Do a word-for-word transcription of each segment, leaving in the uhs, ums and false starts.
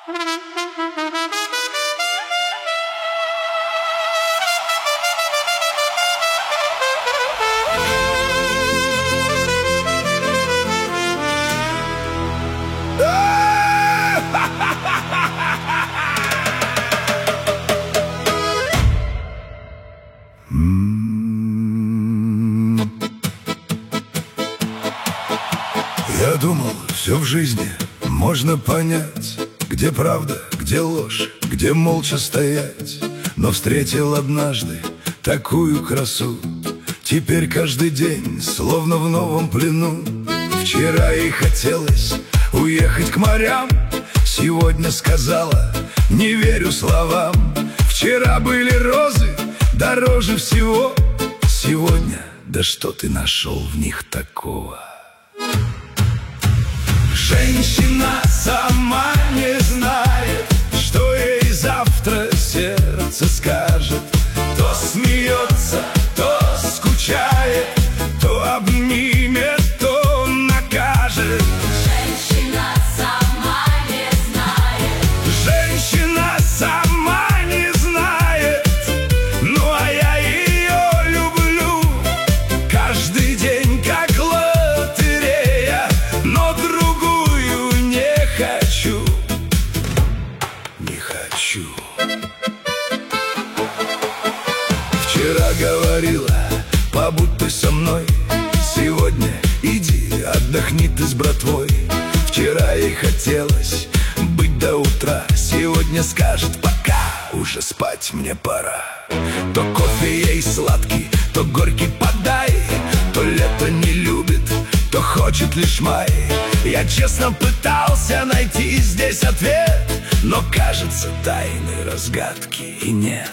Я думал, все в жизни можно понять, где правда, где ложь, где молча стоять. Но встретил однажды такую красу, теперь каждый день словно в новом плену. Вчера ей хотелось уехать к морям, сегодня сказала: не верю словам. Вчера были розы дороже всего, сегодня: да что ты нашел в них такого? Женщина сама не знает, что ей завтра сердце скажет. То смеется, то скучает, то обнимет, то накажет. Женщина сама не знает. Женщина сама не знает. Ну а я ее люблю каждый день, как лотерея, но другую не хочу, не хочу. Вчера говорила: побудь ты со мной, сегодня иди отдохни ты с братвой. Вчера ей хотелось быть до утра, сегодня скажет: пока, уже спать мне пора. То кофе ей сладкий, то горький подай, то лето не любит, то хочет лишь май. Я честно пытался найти здесь ответ, но, кажется, тайны разгадки и нет.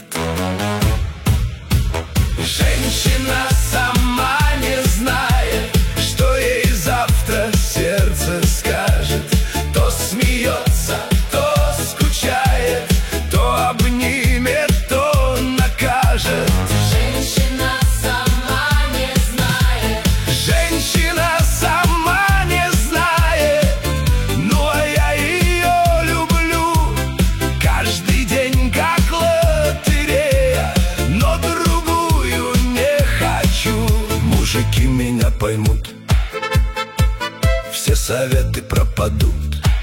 Женщина сама не знает, что ей завтра сердце скажет. То смеется, то скучает, то обнимет, то накажет. Женщина сама не знает. Женщина сама не знает. Ну а я ее люблю каждый день, как лотерея, но другую не хочу. Мужики меня поймут, все советы пропадут.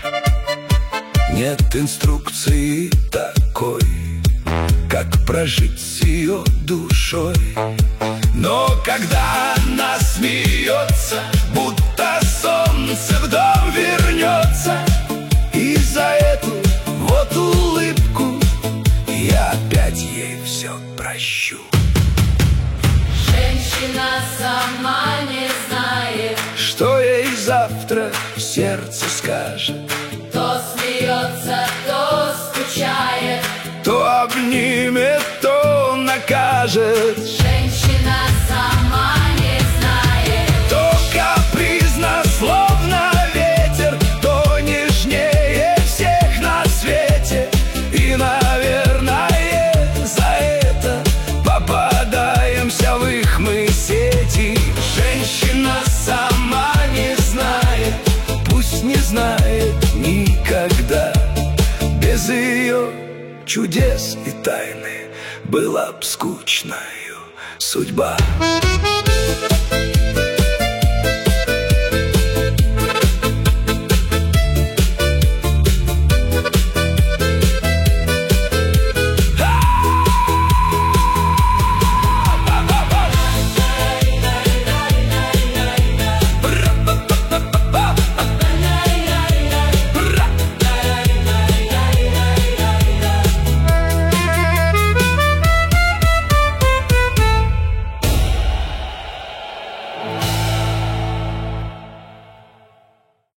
Нет инструкции такой, как прожить с ее душой. Но когда она смеется, будто солнце в дом вернется, и за эту вот улыбку я опять ей все прощу. Женщина сама не знает, Что ей завтра сердце скажет. то смеется, то скучает. То обнимет, то накажет. Женщина сама не знает. То капризно, словно ветер, то нежнее всех на свете. И, наверное, за это попадаемся в их мы сети. Женщина сама не знает, пусть не знает никогда. Без ее чудес и тайны была б скучною судьба.